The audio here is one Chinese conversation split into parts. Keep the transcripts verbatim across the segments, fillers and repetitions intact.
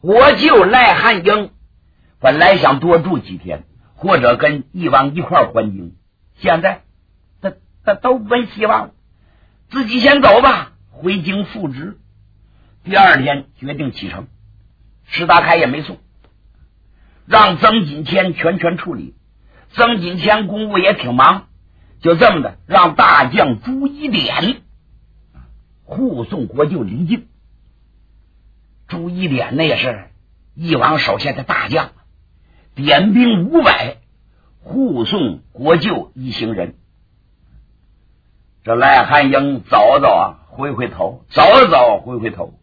我就赖汉英本来想多住几天，或者跟义王一块还京，现在他他都没希望了，自己先走吧，回京复职。第二天决定启程，石达开也没送，让曾锦谦全权处理。曾锦谦公务也挺忙，就这么的让大将朱一典护送国舅离京。朱一典那也是义王手下的大将，点兵五百护送国舅一行人。这赖汉英早早啊回回头，早早回回头，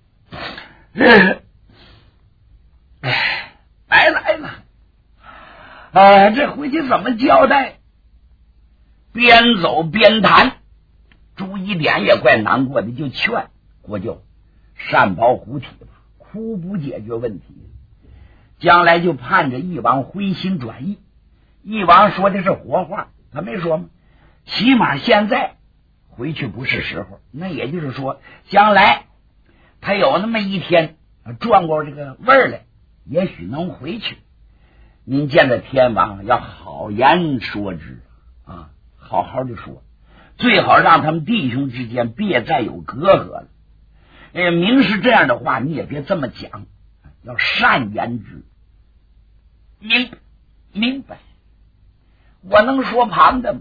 哎，来来了，啊，这回去怎么交代？边走边谈，朱一典也怪难过的，就劝国舅善保虎体吧，哭不解决问题，将来就盼着义王回心转意。义王说的是活话，他没说吗？起码现在回去不是时候，那也就是说将来他有那么一天转过这个味儿来，也许能回去。您见着天王要好言说之啊，好好的说，最好让他们弟兄之间别再有隔阂了。呃，明是这样的话，你也别这么讲，要善言之。明明白，我能说旁的吗？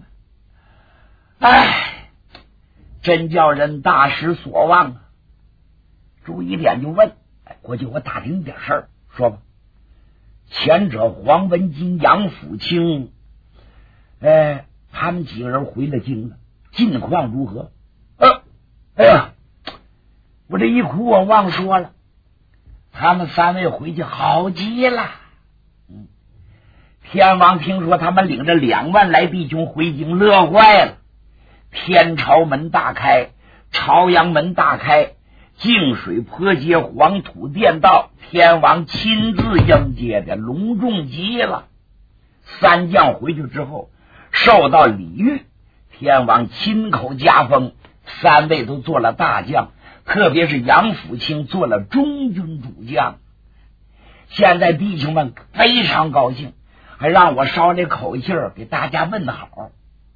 哎，真叫人大失所望啊！朱一典就问：“哎，国舅，我打听点事儿，说吧。前者黄文金、杨辅清，哎，他们几个人回了京了，近况如何？”呃，哎呀，我这一哭，我忘说了，他们三位回去好极了。嗯，天王听说他们领着两万来弟兄回京，乐坏了。天朝门大开，朝阳门大开，净水坡街、黄土店道，天王亲自迎接的，隆重极了。三将回去之后受到礼遇，天王亲口加封，三位都做了大将，特别是杨辅清做了中军主将。现在弟兄们非常高兴，还让我捎这口气儿给大家问好。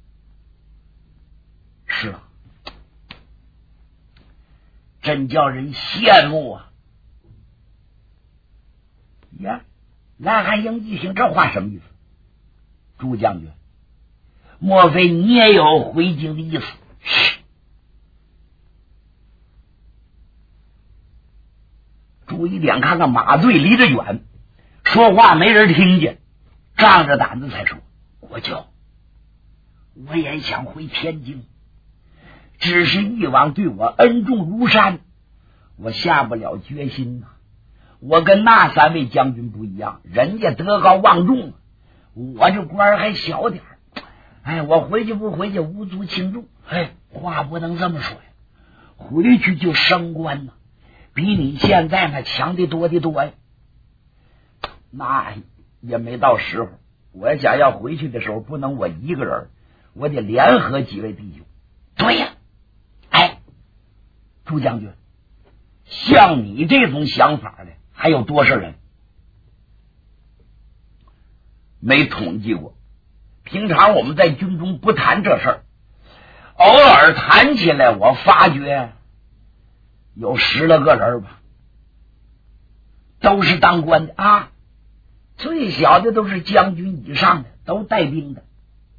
是啊，真叫人羡慕啊！呀，赖汉英一听这话什么意思？朱将军，莫非你也有回京的意思？嘘！朱一典看看马队离着远，说话没人听见，仗着胆子才说：“国舅，我也想回天津。只是义王对我恩重如山，我下不了决心呐、啊。我跟那三位将军不一样，人家德高望重，我这官还小点儿。哎，我回去不回去无足轻重。哎，话不能这么说呀，回去就升官呐，比你现在那强的多的多呀。那也没到时候，我想要回去的时候，不能我一个人，我得联合几位弟兄。对呀。朱将军，像你这种想法的还有多少人？没统计过。平常我们在军中不谈这事儿，偶尔谈起来，我发觉有十来个人吧，都是当官的啊，最小的都是将军以上的，都带兵的。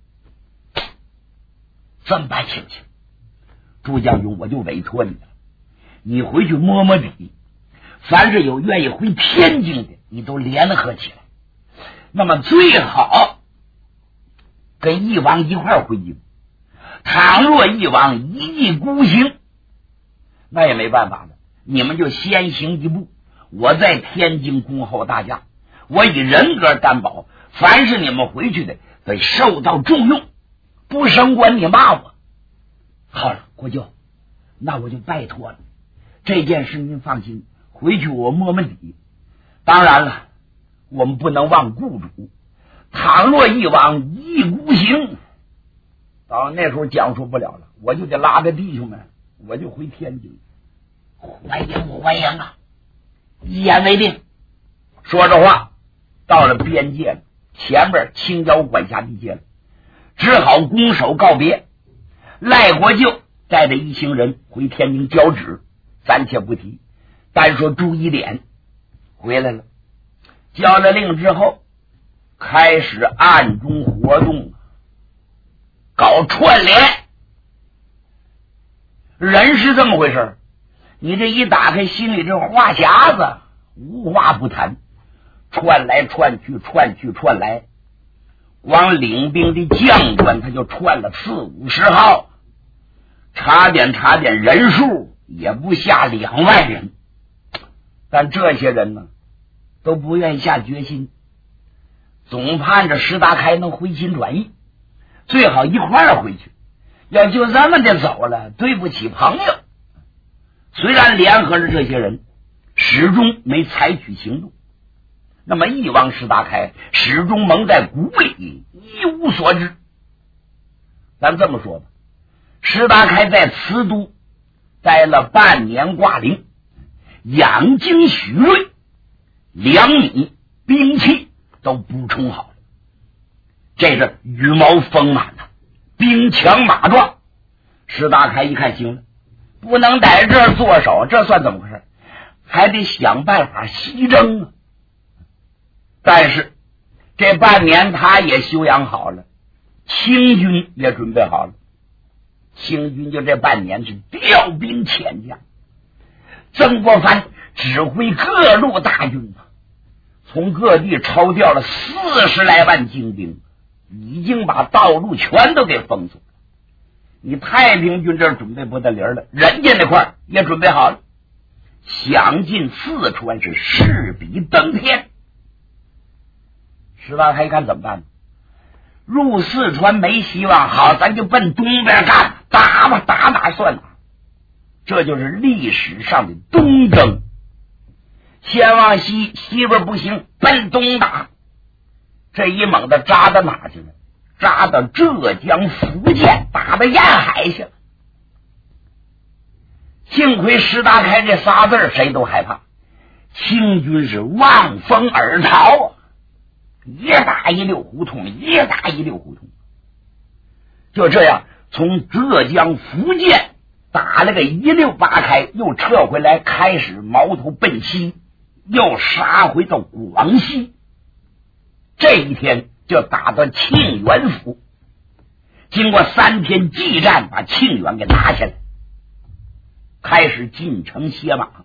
这么办行不行？朱将军，我就委托你了。你回去摸摸底，凡是有愿意回天津的，你都联合起来。那么最好跟义王一块回京。倘若义王一意孤行，那也没办法了，你们就先行一步。我在天津恭候大驾，我以人格担保，凡是你们回去的，得受到重用，不升官你骂我。好了，国舅，那我就拜托了。这件事您放心，回去我摸摸底。当然了，我们不能忘雇主，倘若义王一意孤行，到那时候讲述不了了，我就得拉着弟兄们，我就回天津。欢迎欢迎啊！一言为定。 说着话，到了边界了，前面青椒管辖地界了，只好拱手告别。赖国舅带着一行人回天津交旨，暂且不提，单说朱一典回来了，交了令之后，开始暗中活动，搞串联。人是这么回事，你这一打开心里这话匣子，无话不谈，串来串去，串去串来，光领兵的将官他就串了四五十号，查点查点人数也不下两万人。但这些人呢都不愿意下决心，总盼着石达开能回心转意，最好一块儿回去，要就这么的走了，对不起朋友。虽然联合着这些人，始终没采取行动，那么一王石达开始终蒙在鼓里，一无所知。咱这么说吧，石达开在慈都待了半年挂零，养精蓄锐，粮米兵器都补充好了，这个羽毛丰满了，兵强马壮。石达开一看，行了，不能在这儿坐守，这算怎么回事？还得想办法西征啊！但是这半年他也休养好了，清军也准备好了，清军就这半年是调兵遣将。曾国藩指挥各路大军，从各地抽调了四十来万精兵，已经把道路全都给封锁了。你太平军这儿准备不得灵了，人家那块儿也准备好了，想进四川是势比登天。石达开一看怎么办呢？入四川没希望，好，咱就奔东边干，打吧，打哪算哪。这就是历史上的东征。先往西，西边不行，奔东打。这一猛的扎到哪去了？扎到浙江、福建，打到沿海去了。幸亏石达开这仨字谁都害怕，清军是望风而逃啊，一打一溜胡同，一打一溜胡同。就这样，从浙江、福建打了个一溜八开，又撤回来，开始矛头奔西，又杀回到广西。这一天就打到庆元府，经过三天激战，把庆元给拿下来，开始进城歇马。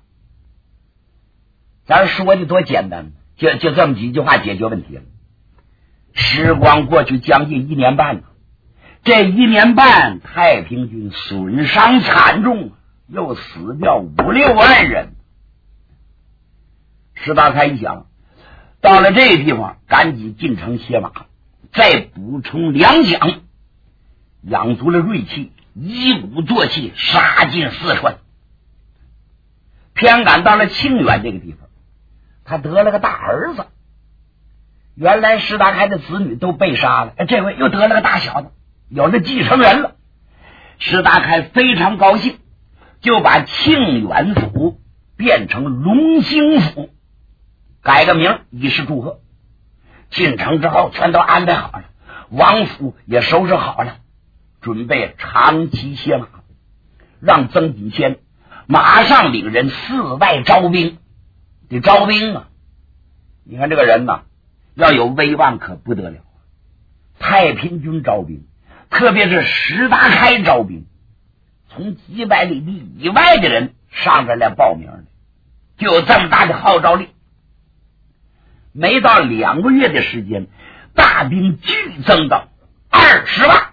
咱说的多简单，就就这么几句话解决问题了。时光过去将近一年半了，这一年半太平军损伤惨重，又死掉五六万人。石达开一想，到了这地方赶紧进城歇马，再补充粮饷，养足了锐气，一鼓作气杀进四川。偏赶到了庆元这个地方，他得了个大儿子。原来石达开的子女都被杀了，这回又得了个大小子，有了继承人了。石达开非常高兴，就把庆元府变成隆兴府，改个名以示祝贺。进城之后全都安排好了，王府也收拾好了，准备长期歇马，让曾锦谦马上领人四外招兵。得招兵啊！你看这个人呐，要有威望可不得了。太平军招兵，特别是石达开招兵，从几百里地以外的人上这来报名的，就有这么大的号召力。没到两个月的时间，大兵剧增到二十万，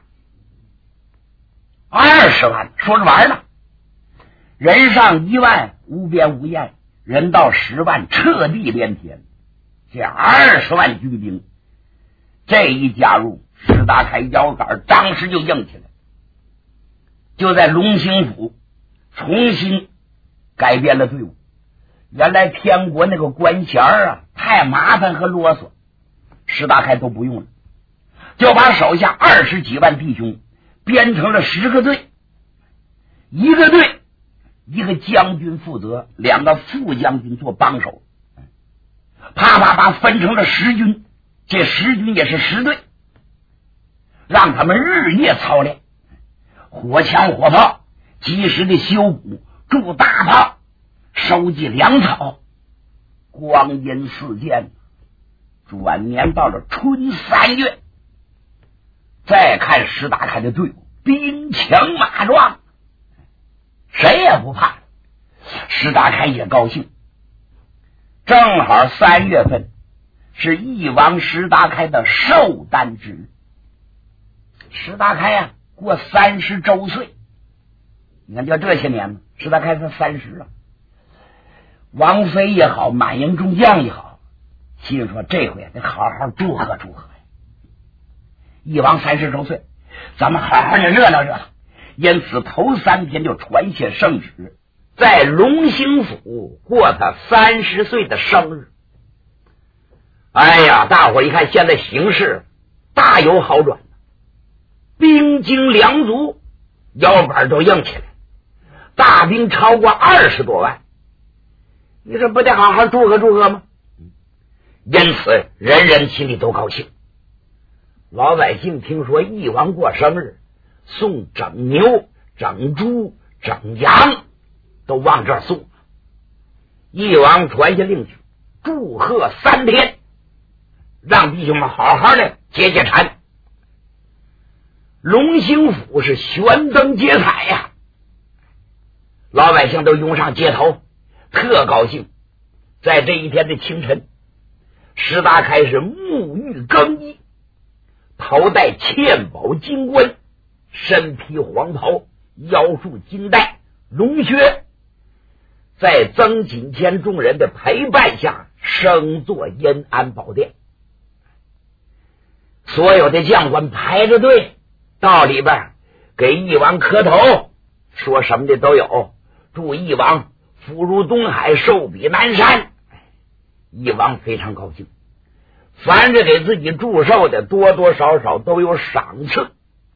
二十万说着玩呢。人上一万无边无沿，人到十万彻地连天。这二十万军兵这一加入，石达开腰杆当时就硬起来，就在隆兴府重新改变了队伍。原来天国那个官衔啊太麻烦和啰嗦，石达开都不用了，就把手下二十几万弟兄编成了十个队，一个队一个将军负责，两个副将军做帮手，怕叭叭叭分成了十军，这十军也是十队，让他们日夜操练，火枪火炮，及时的修补筑大炮，收集粮草。光阴似箭，转年到了春三月，再看石达开的队伍，兵强马壮，谁也不怕。石达开也高兴，正好三月份是翼王石达开的寿诞之日。石达开啊，过三十周岁。你看，就这些年呢，石达开才三十了。王妃也好，满营中将也好，心说这回得好好祝贺祝贺呀！翼王三十周岁，咱们好好的热闹热闹。因此头三天就传写圣旨，在隆兴府过他三十岁的生日。哎呀，大伙一看现在形势大有好转，兵精粮足，腰板都硬起来，大兵超过二十多万。你说不得好好祝贺祝贺吗？因此人人心里都高兴。老百姓听说翼王过生日，送整牛整猪整羊都往这儿送。翼王传下令去，祝贺三天，让弟兄们好好的解解馋。隆兴府是悬灯结彩呀、啊，老百姓都涌上街头，特高兴。在这一天的清晨，石达开是沐浴更衣，头戴嵌宝金冠，身披黄袍，腰束金带，龙靴，在曾锦谦众人的陪伴下升坐延安宝殿。所有的将官排着队到里边给翼王磕头，说什么的都有，祝翼王福如东海，寿比南山。翼王非常高兴，凡是给自己祝寿的多多少少都有赏赐。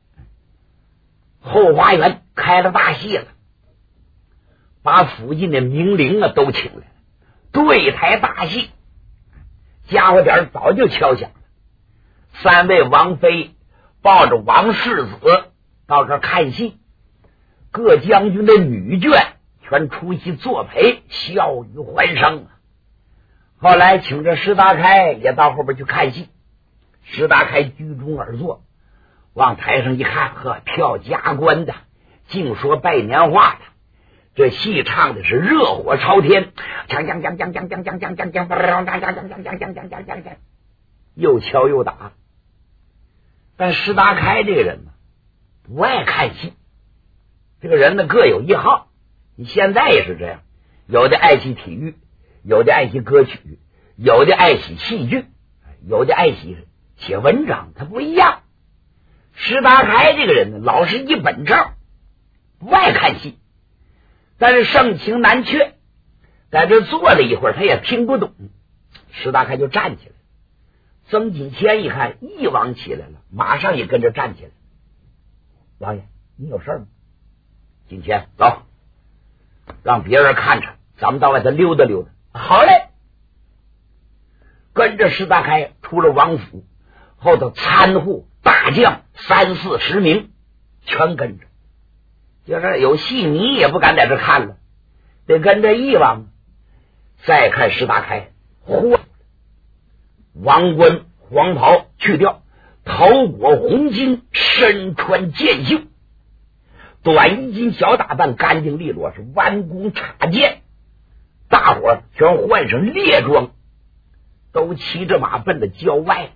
后花园开了大戏了，把附近的名伶啊都请来了，对台大戏，家伙点早就敲响了。三位王妃抱着王世子到这儿看戏，各将军的女眷全出席作陪，笑语欢声啊。后来请着石达开也到后边去看戏，石达开居中而坐，往台上一看，呵，跳加官的，净说拜年话的，这戏唱的是热火朝天，锵锵锵锵锵锵锵锵锵锵锵锵锵锵锵锵锵锵，又敲又打。但石达开这个人呢，不爱看戏，这个人呢各有一好，你现在也是这样，有的爱惜体育，有的爱惜歌曲，有的爱惜戏剧，有的爱惜写文章，他不一样。石达开这个人呢，老是一本正，不爱看戏，但是盛情难却，在这坐了一会儿，他也听不懂。石达开就站起来，曾锦谦一看翼王起来了，马上也跟着站起来。王爷，你有事吗？锦谦，走，让别人看着，咱们到外头溜达溜达。好嘞，跟着石达开出了王府，后头参户大将三四十名全跟着，就是有戏迷也不敢在这看了，得跟着翼王。再看石达开，嚯，王冠黄袍去掉，头裹红巾，身穿剑袖，短衣襟小打扮，干净利落，是弯弓插箭。大伙儿全换上猎装，都骑着马奔到郊外。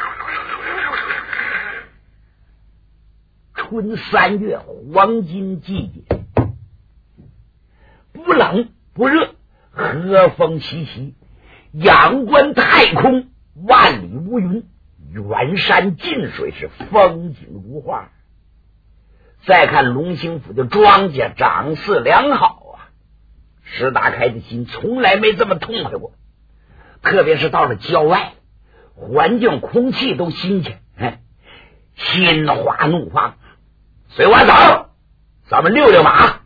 春三月黄金季节，不冷不热，和风习习，仰观太空，万里无云，远山近水，是风景如画。再看隆兴府的庄稼长势良好，石达开的心从来没这么痛快过，特别是到了郊外，环境空气都新鲜，哎，心花怒放。随我走，咱们溜溜马。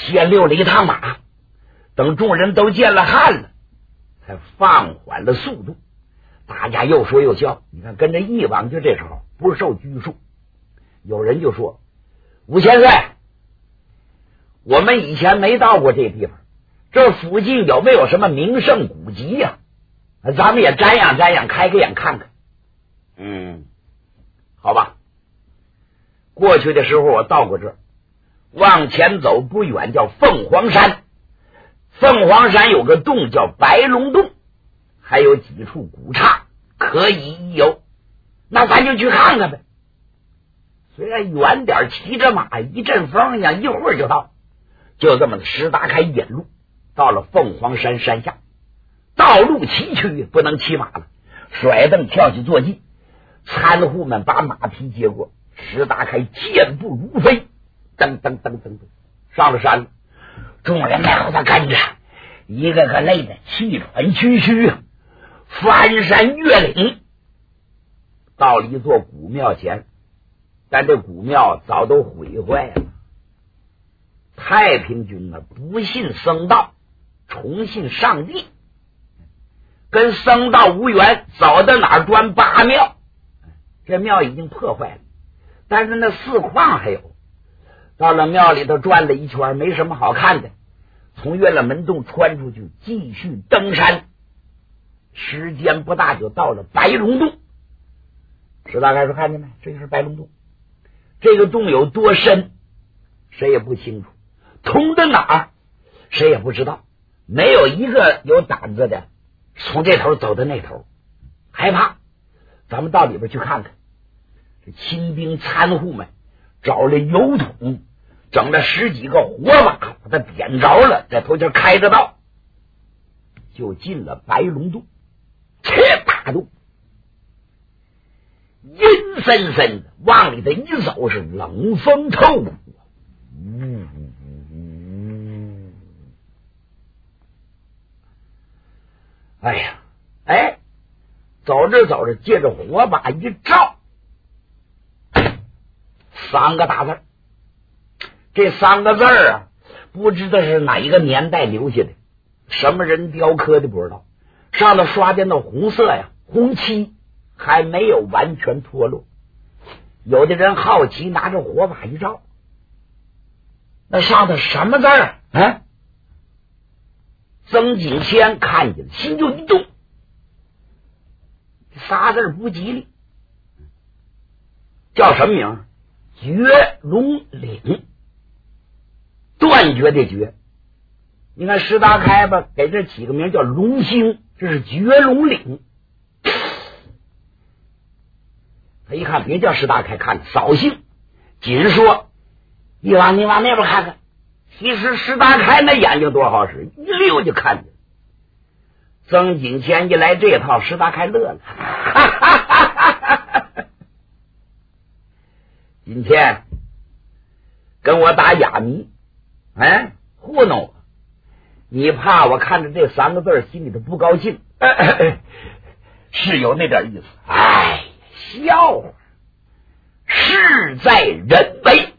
先溜了一趟马，等众人都见了汗了，才放缓了速度。大家又说又笑，你看跟着以往就这时候不受拘束。有人就说，吴千岁，我们以前没到过这地方，这附近有没有什么名胜古迹呀、啊？咱们也瞻仰瞻仰，开个眼看看。嗯，好吧。过去的时候我到过这儿，往前走不远叫凤凰山，凤凰山有个洞叫白龙洞，还有几处古刹可以一游，那咱就去看看呗。虽然远点，骑着马一阵风一样，一会儿就到。就这么石达开引路到了凤凰山山下，道路崎岖，不能骑马了，甩蹬跳起坐骑，参户们把马匹接过，石达开健步如飞，噔噔噔噔噔上了山了。众人在后头跟着，一个个累得气喘吁吁，翻山越岭，到了一座古庙前，但这古庙早都毁坏了。太平军呢，不信僧道，崇信上帝，跟僧道无缘，走到哪儿钻八庙。这庙已经破坏了，但是那寺框还有。到了庙里头转了一圈，没什么好看的，从月了门洞穿出去，继续登山。时间不大就到了白龙洞。石大开说，看见没？这就是白龙洞。这个洞有多深，谁也不清楚，通到哪儿谁也不知道，没有一个有胆子的从这头走到那头，害怕。咱们到里边去看看。这亲兵参户们找了油桶，整了十几个火把，把它点着了，在头前开着道，就进了白龙洞。这大洞阴森森的，往里头一走是冷风透骨。嗯嗯，哎呀，哎，走着走着，借着火把一照，三个大字，这三个字啊，不知道是哪一个年代留下的，什么人雕刻的不知道，上头刷的那红色呀，红漆还没有完全脱落。有的人好奇，拿着火把一照，那上头什么字儿啊？曾景谦看见心就一动，仨字不吉利，叫什么名？绝龙岭，断绝的绝。你看石达开吧，给这起个名叫龙兴，这是绝龙岭。他一看别叫石达开，看扫兴，紧说：“你往你往那边看看。”其实石达开那眼睛多好使，一溜就看见。曾景谦一来这套，石达开乐了，哈哈哈哈哈！今天跟我打哑谜，哎，糊弄我，你怕我看着这三个字心里头不高兴？哎哎哎，是有那点意思。哎，笑话，事在人为。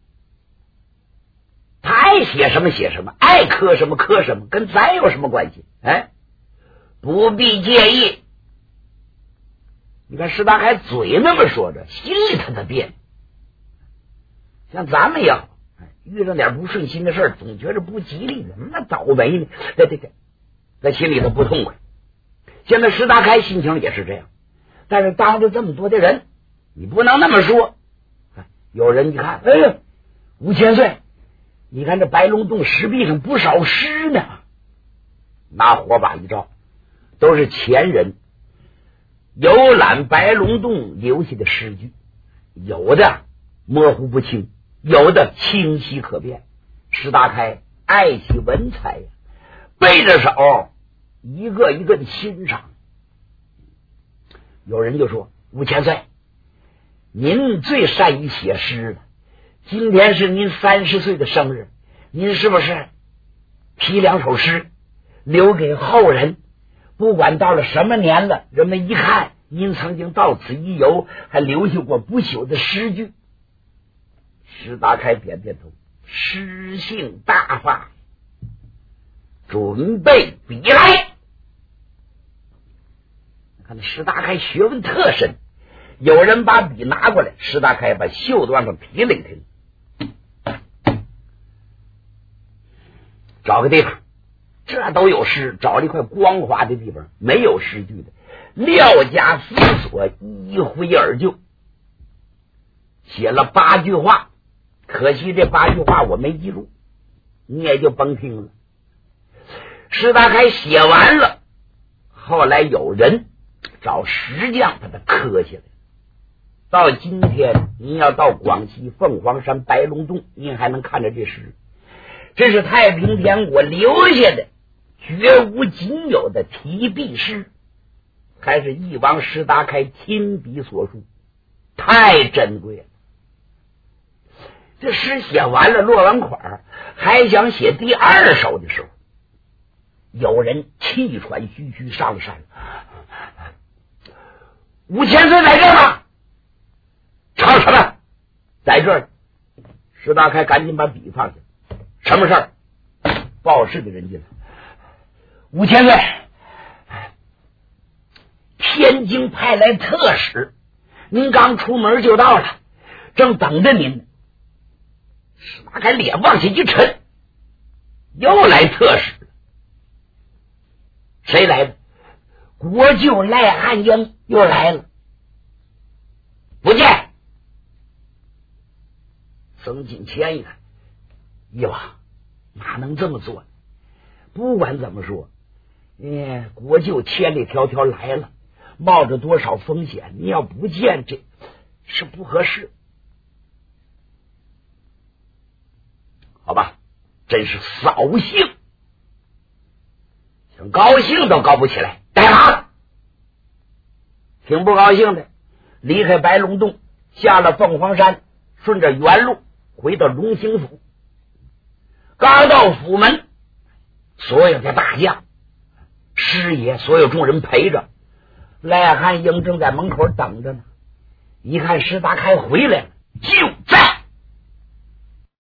他爱写什么写什么，爱磕什么磕什么，跟咱有什么关系？哎，不必介意。你看石达开嘴那么说着，心里他的别扭。像咱们也好，遇上点不顺心的事儿，总觉着不吉利的，那倒霉呢，对对对，在心里头不痛快。现在石达开心情也是这样，但是当着这么多的人，你不能那么说。有人一看，哎呀，吴千岁，你看这白龙洞石壁上不少诗呢，拿火把一照，都是前人游览白龙洞留下的诗句，有的模糊不清，有的清晰可辨。石达开爱惜文采呀，背着手一个一个的欣赏。有人就说：“吴千岁，您最善于写诗了，今天是您三十岁的生日，您是不是批两首诗留给后人？不管到了什么年了，人们一看您曾经到此一游，还留下过不朽的诗句。”石达开点点头， 诗性大发，准备笔来。看那石达开学问特深，有人把笔拿过来，石达开把袖子往上提了一提，找个地方，这都有诗，找了一块光滑的地方，没有诗句的，料加思索，一挥而就，写了八句话。可惜这八句话我没记住，你也就甭听了。石达开写完了，后来有人找石匠把它刻下来。到今天您要到广西凤凰山白龙洞，您还能看着这诗。这是太平天国留下的绝无仅有的题壁诗，还是翼王石达开亲笔所书，太珍贵了。这诗写完了，落完款，还想写第二首的时候，有人气喘吁吁上了山。五千岁在这儿吗？唱什么？在这儿。石达开赶紧把笔放下。什么事儿？报事的人进来。五千岁，天津派来特使，您刚出门就到了，正等着您。石达开脸往下一沉，又来特使了。谁来的？国舅赖汉英又来了。不见。曾锦谦一看，翼王哪能这么做？不管怎么说，哎，国舅千里迢迢来了，冒着多少风险，你要不见，这是不合适。好吧，真是扫兴，想高兴都高不起来。带马，挺不高兴的，离开白龙洞，下了凤凰山，顺着原路回到龙兴府。刚到府门，所有的大将、师爷，所有众人陪着，赖汉英正在门口等着呢。一看石达开回来了，就在